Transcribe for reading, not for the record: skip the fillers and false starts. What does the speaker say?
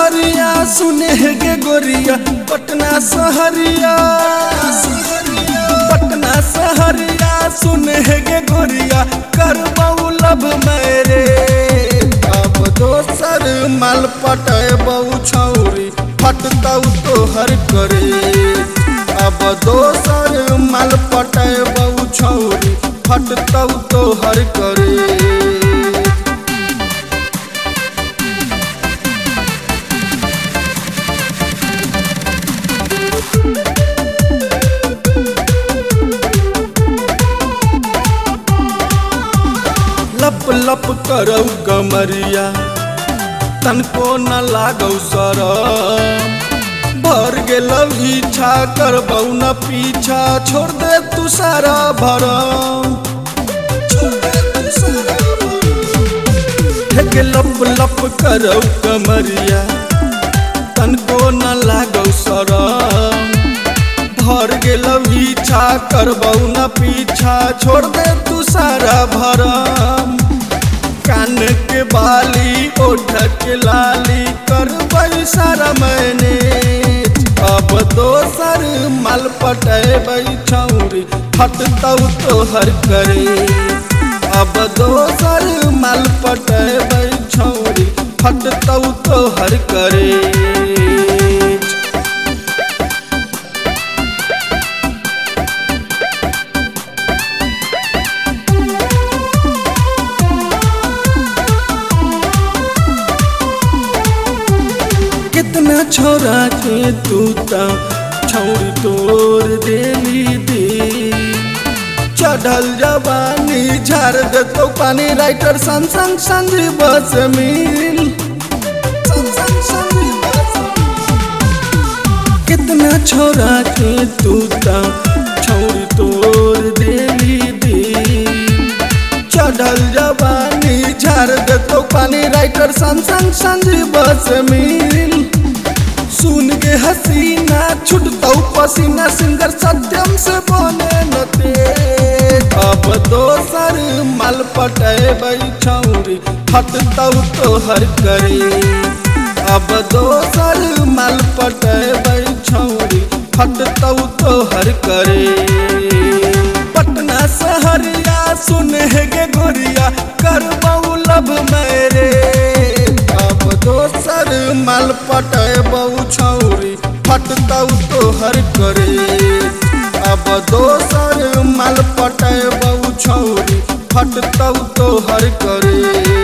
सहरिया सुने गे गोरिया पटना सहरिया पटना सहरिया सुने गे गोरिया करबऊ लब मेरे अब दोसर माल पटबऊ छौरी फटतऊ तोहर करे अब दोसर माल पटबऊ छौरी फटतऊ तोहर करे। लप लप करौ कमरिया तनको न लागौ शरम भर गेलौ इच्छा करबौ न पीछा छोड़ दे तू सारा भरम लप लप करौ कमरिया तनको न लागौ शरम भर गेलौ इच्छा करबौ न पीछा छोड़ दे तू सारा भरम कान के बाली ओठ के लाली करबै सारा मैंने अब दोसर माल पटबै छौरी फटतौ तोहर करे अब दोसर माल पटबै छौरी फटतौ तोहर करे। कितना छोरा के तू छौरी तोड़ देली दी चढ़ल जवानी झाड़ देतो पानी राइटर संग संजीव से मिल कितना छोरा के तू छौरी तोड़ देली दी चढ़ल जवानी झाड़ देतो पानी राइटर संग संजीव से मिल सुन के हसीना छुटतौ पसीना सिंगर सत्यम से बने नते अब दोसर माल पटबै छौरी फटतौ तोहर करे अब दोसर माल पटबै छौरी फटतौ तोहर करे। पटना सहरिया सुने गे गोरिया करबऊ लब मेरे अब दोसर माल पटबऊ छौरी फटतौ तोहर करे अब दोसर माल पटबऊ छौरी फटतौ तोहर करे।